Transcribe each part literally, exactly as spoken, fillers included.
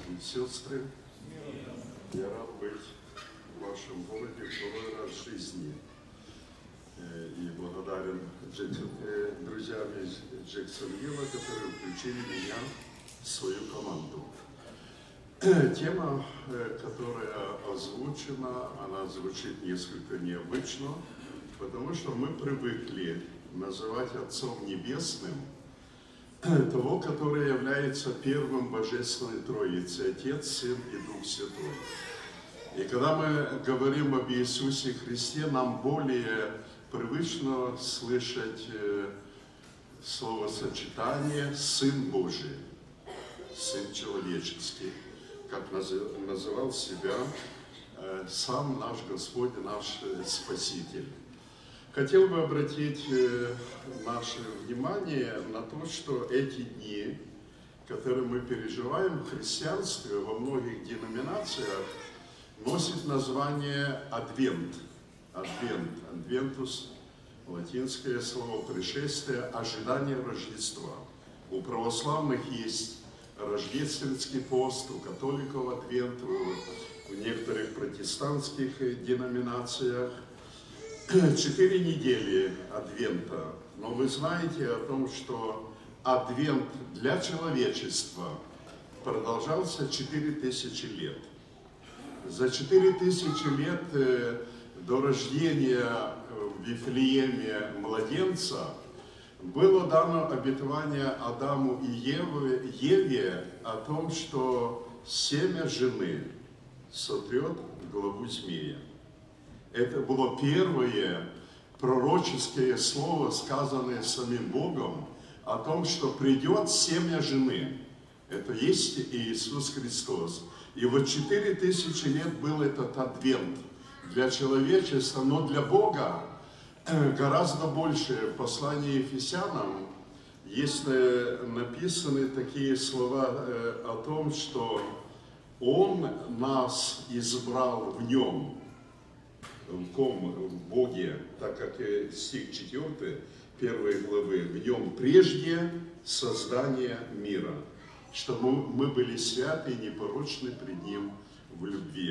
и сестры, я рад быть в вашем городе второй раз в жизни. И благодарен друзьям из Джексонвилла, которые включили меня в свою команду. Тема, которая озвучена, она звучит несколько необычно, потому что мы привыкли называть Отцом Небесным того, который является первым Божественной Троицей, Отец, Сын и Дух Святой. И когда мы говорим об Иисусе Христе, нам более привычно слышать словосочетание «Сын Божий», «Сын человеческий», как называл себя сам наш Господь и наш Спаситель. Хотел бы обратить наше внимание на то, что эти дни, которые мы переживаем в христианстве, во многих деноминациях, носит название Адвент. Адвент. Адвентус, латинское слово пришествие, ожидание Рождества. У православных есть рождественский пост, у католиков Адвент, в некоторых протестантских деноминациях. Четыре недели Адвента. Но вы знаете о том, что Адвент для человечества продолжался четыре тысячи лет. За четыре тысячи лет до рождения в Вифлееме младенца было дано обетование Адаму и Еве, Еве о том, что семя жены сотрет главу змея. Это было первое пророческое слово, сказанное самим Богом, о том, что придет семя жены. Это есть Иисус Христос. И вот четыре тысячи лет был этот адвент для человечества, но для Бога гораздо больше. В послании Ефесянам есть написаны такие слова о том, что Он нас избрал в Нем, в ком, в Боге, так как стих четвёртый, первой главы, в Нем прежде создания мира, чтобы мы были святы и непорочны пред Ним в любви.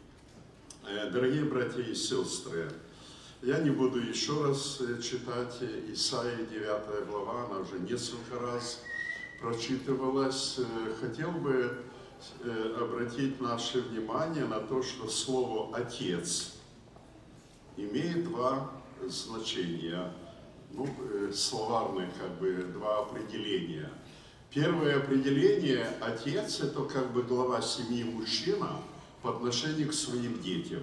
Дорогие братья и сестры, я не буду еще раз читать Исаии девятая глава, она уже несколько раз прочитывалась. Хотел бы обратить наше внимание на то, что слово «Отец» имеет два значения, ну, словарных, как бы, два определения. Первое определение – отец – это как бы глава семьи, мужчина по отношению к своим детям.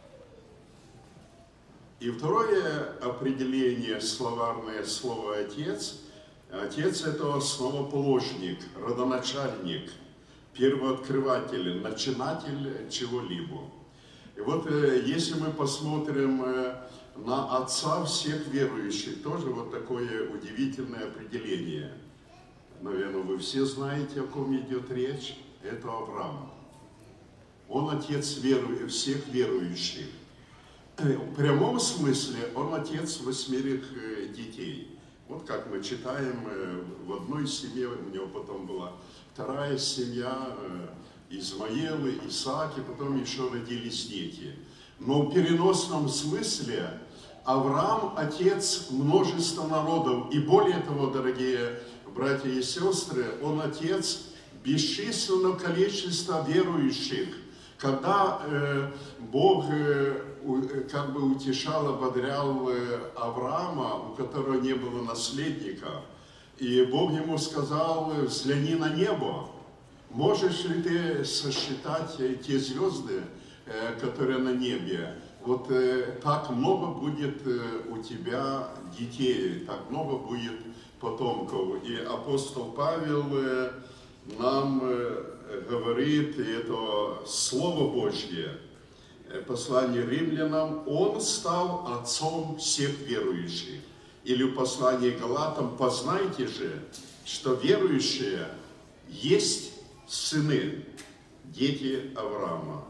И второе определение, словарное слово «отец» – отец – это основоположник, родоначальник, первооткрыватель, начинатель чего-либо. И вот если мы посмотрим на отца всех верующих, тоже вот такое удивительное определение. Наверное, вы все знаете, о ком идет речь. Это Авраам. Он отец веру... всех верующих. В прямом смысле он отец восьмерых детей. Вот как мы читаем, в одной семье, у него потом была вторая семья, Измаил, Исаак, и потом еще родились дети. Но в переносном смысле Авраам – отец множества народов. И более того, дорогие братья и сестры, он отец бесчисленного количества верующих. Когда э, Бог э, как бы утешал, ободрял э, Авраама, у которого не было наследника, и Бог ему сказал: взгляни на небо. Можешь ли ты сосчитать те звезды, которые на небе? Вот так много будет у тебя детей, так много будет потомков. И апостол Павел нам говорит, и это Слово Божье, послание римлянам, он стал отцом всех верующих. Или в послании Галатам: познайте же, что верующие есть сыны, дети Авраама.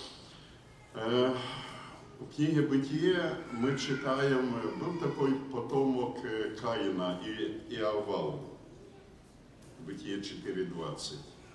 В книге Бытие мы читаем, был такой потомок Каина и Иовал. Бытие четыре двадцать.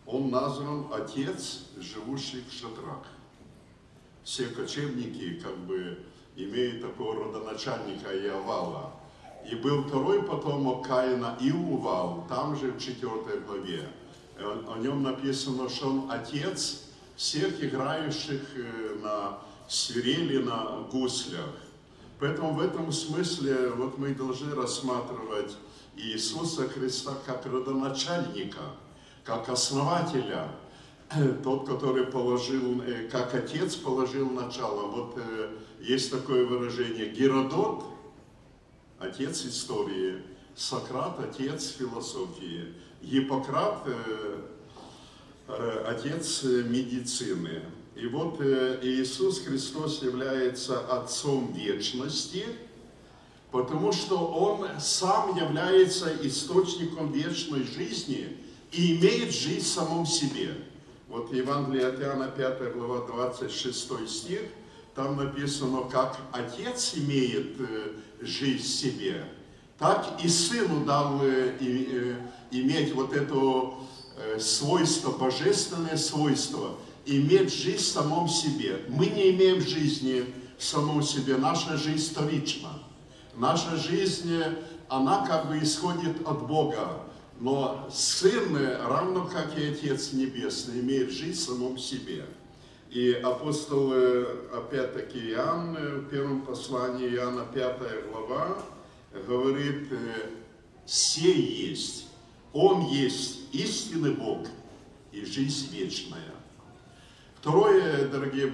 Он назван Отец, живущий в шатрах. Все кочевники как бы имеют такого родоначальника Иовала. И был второй потомок Каина, Иувал, там же в четвертой главе. О нем написано, что он отец всех играющих на свирели, на гуслях. Поэтому в этом смысле вот мы должны рассматривать Иисуса Христа как родоначальника, как основателя, тот, который положил, как отец положил начало. Вот есть такое выражение: Геродот – отец истории, Сократ – отец философии, Гиппократ – отец медицины. И вот Иисус Христос является Отцом вечности, потому что Он сам является источником вечной жизни и имеет жизнь в самом себе. Вот Евангелие от Иоанна, пятая глава, двадцать шестой стих, там написано, как Отец имеет жизнь в себе, так и Сыну дал иметь вот это свойство, божественное свойство, иметь жизнь в самом себе. Мы не имеем жизни в самом себе, наша жизнь вторична. Наша жизнь, она как бы исходит от Бога, но Сын, равно как и Отец Небесный, имеет жизнь в самом себе. И апостол, опять-таки, Иоанн, в первом послании Иоанна, пятая глава, говорит, «Сей есть, Он есть истинный Бог и жизнь вечная». Второе, дорогие